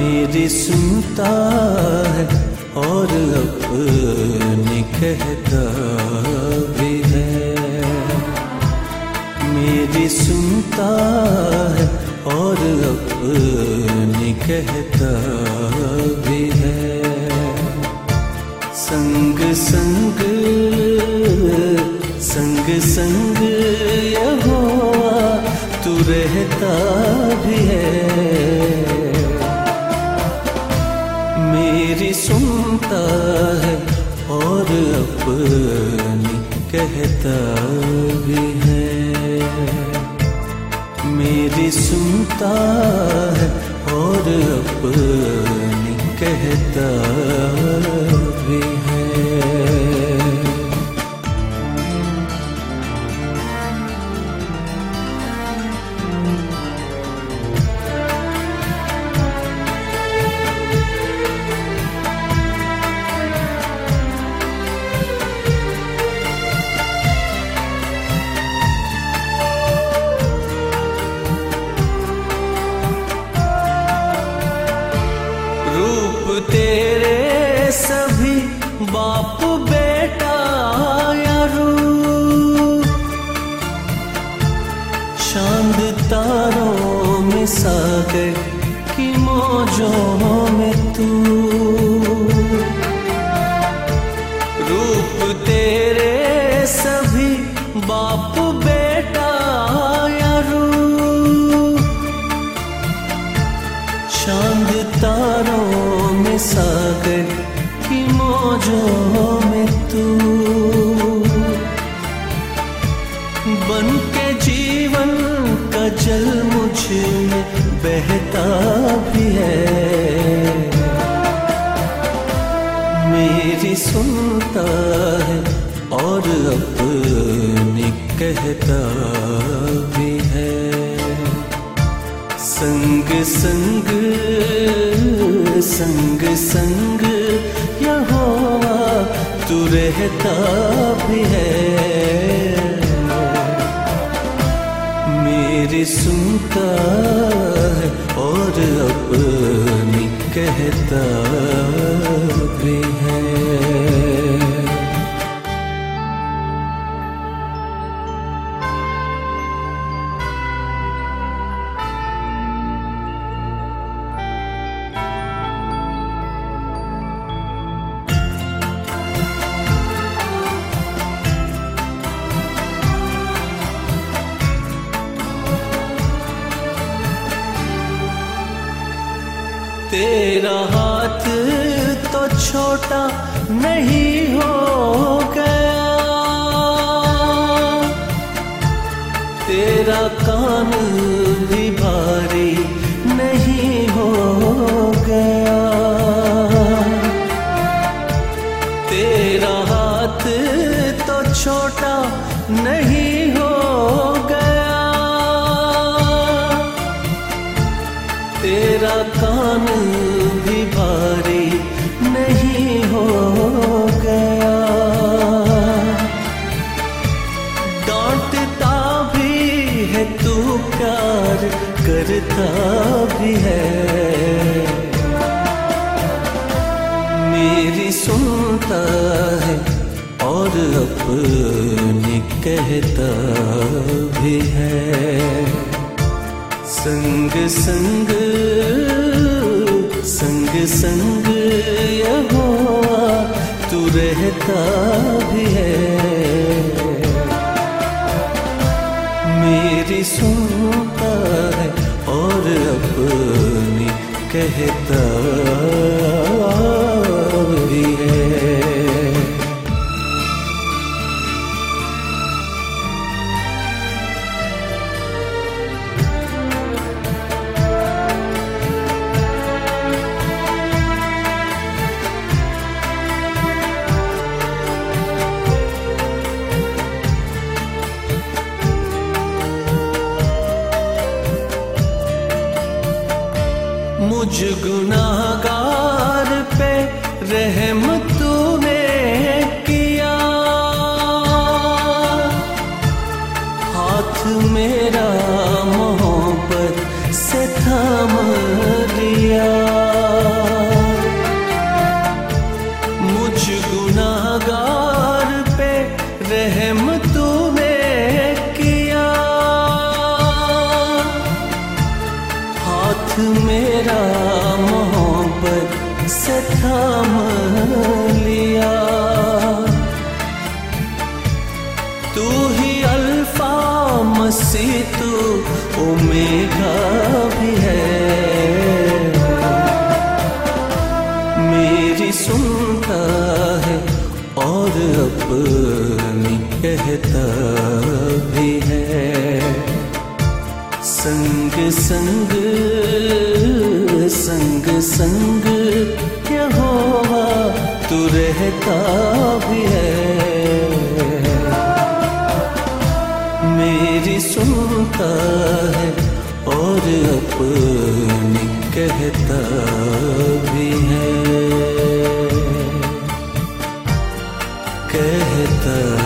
मेरी सुनता है और अपनी कहता भी है। मेरी सुनता है और अपनी कहता भी है। संग संग संग संग यहोवा तू रहता भी है। मेरी सुनता है और अपनी कहता भी है। मेरी सुनता है और अपनी कहता भी है। तेरे सभी बाप बेटा या रूप, चांद तारों में सागर की मौजों में तू। रूप तेरे सभी बाप बेटा या रूप, चांद तारों में सागर की मौजों में तू। बन के जीवन का जल मुझ में बहता भी है। मेरी सुनता है और अपनी कहता भी है। संग संग संग संग यहोवा तू रहता भी है। मेरी सुनता है और अपनी कहता भी है। तेरा हाथ तो छोटा नहीं हो गया, तेरा कान भी भारी नहीं हो गया। तेरा हाथ तो छोटा नहीं हो गया, तेरा कान भी भारी नहीं हो गया। डांटता भी है तू प्यार करता भी है। मेरी सुनता है और अपनी कहता भी है। संग संग संग संग यहोवा तू रहता भी है। मेरी सुनता है और अपनी कहता भी है। मुझ गुनाहगार पे रहम तूने किया, हाथ मेरा मोहब्बत से थाम लिया। मेरा मोहब्बत से थाम लिया। तू ही अल्फा मसीह, तू ओमेगा भी है। मेरी सुनता है और अपनी कहता भी है। संग संग संग संग यहोवा तू रहता भी है। मेरी सुनता है और अपनी कहता भी है, कहता